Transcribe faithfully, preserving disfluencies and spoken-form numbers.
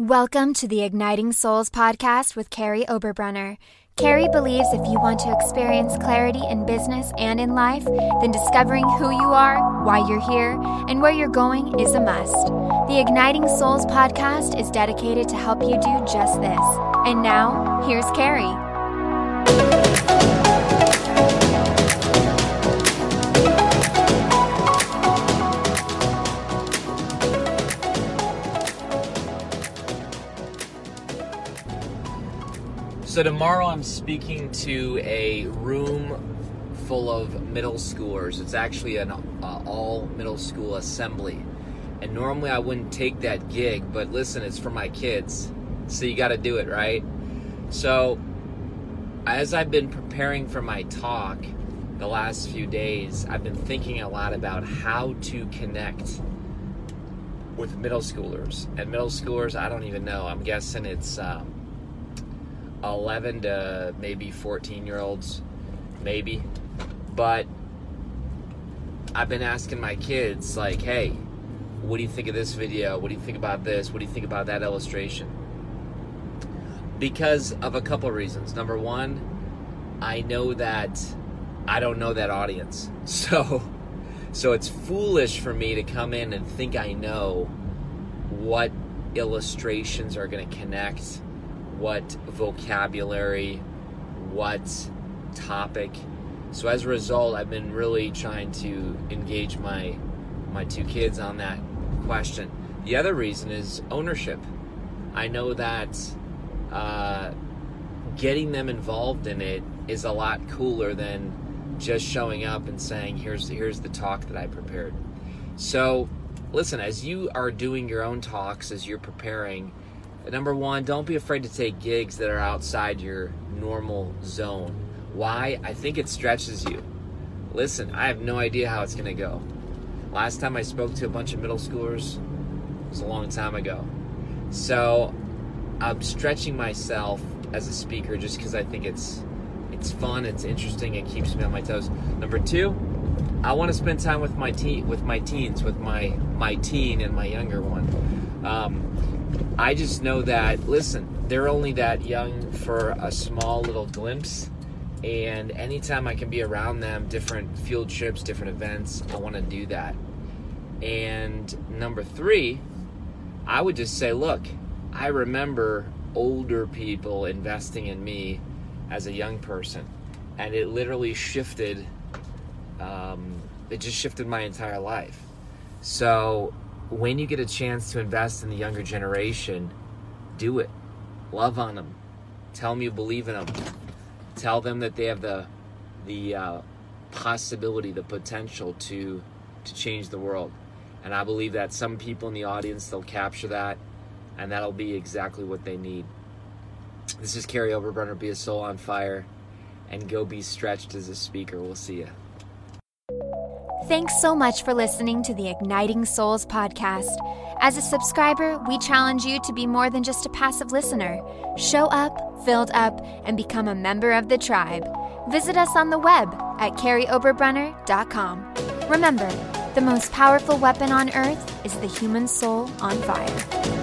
Welcome to the Igniting Souls podcast with Carrie Oberbrunner. Carrie believes if you want to experience clarity in business and in life, then discovering who you are, why you're here, and where you're going is a must. The Igniting Souls podcast is dedicated to help you do just this. And now, here's Carrie. So tomorrow I'm speaking to a room full of middle schoolers. It's actually an uh, all middle school assembly. And normally I wouldn't take that gig, but listen, it's for my kids. So you got to do it, right? So as I've been preparing for my talk the last few days, I've been thinking a lot about how to connect with middle schoolers. And middle schoolers, I don't even know. I'm guessing it's um, eleven to maybe fourteen year olds, maybe. But I've been asking my kids, like, hey, what do you think of this video? What do you think about this? What do you think about that illustration? Because of a couple of reasons. Number one, I know that I don't know that audience. So, so it's foolish for me to come in and think I know what illustrations are going to connect, what vocabulary, what topic. So as a result, I've been really trying to engage my my two kids on that question. The other reason is ownership. I know that uh, getting them involved in it is a lot cooler than just showing up and saying, here's here's the talk that I prepared. So listen, as you are doing your own talks, as you're preparing, number one, don't be afraid to take gigs that are outside your normal zone. Why? I think it stretches you. Listen, I have no idea how it's going to go. Last time I spoke to a bunch of middle schoolers was a long time ago. So I'm stretching myself as a speaker just because I think it's it's fun, it's interesting, it keeps me on my toes. Number two, I want to spend time with my teen, with my teens, with my my teen and my younger one. Um, I just know that, listen, they're only that young for a small little glimpse, and anytime I can be around them, different field trips, different events, I want to do that. And number three, I would just say, look, I remember older people investing in me as a young person, and it literally shifted, um, it just shifted my entire life. So when you get a chance to invest in the younger generation, do it. Love on them. Tell them you believe in them. Tell them that they have the the uh, possibility, the potential to to change the world. And I believe that some people in the audience, they'll capture that, and that'll be exactly what they need. This is Carrie Oberbrunner. Be a soul on fire, and go be stretched as a speaker. We'll see you. Thanks so much for listening to the Igniting Souls podcast. As a subscriber, we challenge you to be more than just a passive listener. Show up, filled up, and become a member of the tribe. Visit us on the web at carrie oberbrunner dot com. Remember, the most powerful weapon on earth is the human soul on fire.